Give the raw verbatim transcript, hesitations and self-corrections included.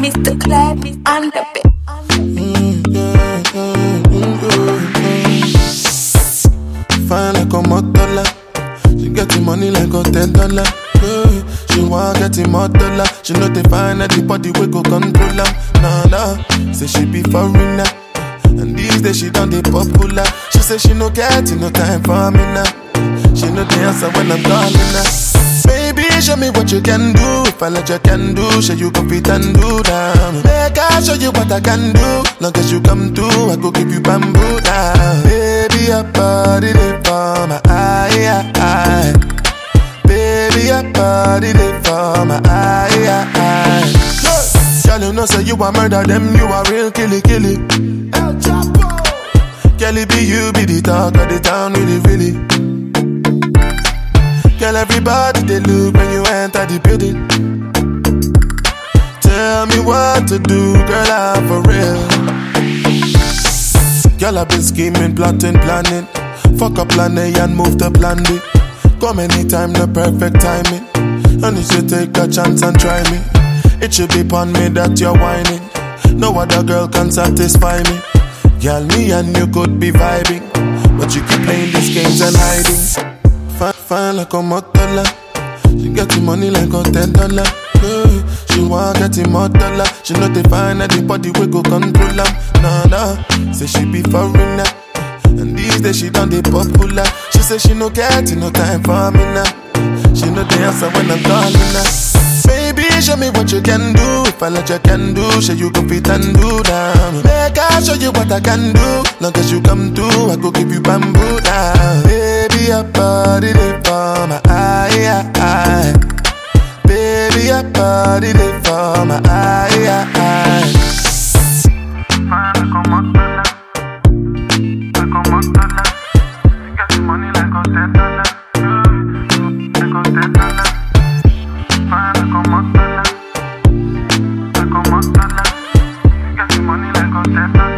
Mister Clap is on the bed. Fine like a motola. She get the money like a ten dollar. Yeah. She want get the motola. She know they find that the body we go control her. Nah nah, say she be foreigner. And these days she done the popular. She say she no get no time for me now. She know the answer when I'm calling her. Baby, show me what you can do. If I let you can do, show you go fit and do down. Make I show you what I can do. Long as you come through, I go give you bamboo down. Baby, your body they for my eye, eye. Baby, your body they for my eye, eye. Girl, you know say you a murder them, you a real killy killy. El Chapo. Girl, it be you be the talk of the town, really really. Girl, everybody they look when you enter the building. Tell me what to do, girl, I'm for real. Girl, I've been scheming, plotting, planning. Fuck up plan A and move to plan B. Come anytime, the perfect timing. And you should take a chance and try me. It should be upon me that you're whining. No other girl can satisfy me. Girl, me and you could be vibing, but you keep playing these games and hiding. Fine, fine like a motola. She get the money like a ten dollar. Yeah. She want get the motola. She know they find that the body we go control her. Nah nah, say she be foreigner. And these days she done the popular. She say she no get no time for me now. She know the answer when I'm calling her. Baby, show me what you can do. If I let you can do, show you go fit and do down. Make I show you what I can do. Long as you come through, I go give you bamboo down. Baby, your body they for my eye, eye. Baby, your body they for my eye, eye. Fine like a motola, like a motola. You got the money like a ten dollar, like a ten dollar. Fine like a motola, like a motola. You got the money like a ten dollar.